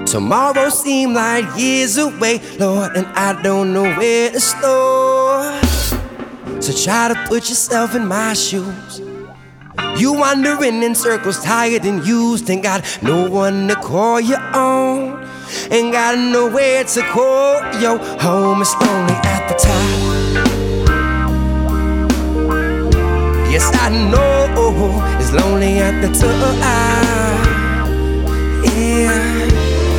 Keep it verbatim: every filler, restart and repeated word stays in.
Tomorrow seems like years away, Lord, and I don't know where to start. So try to put yourself in my shoes. You wandering in circles, tired and used, ain't got no one to call you on, ain't got nowhere to call your home. It's lonely at the top. Yes, I know it's lonely at the top.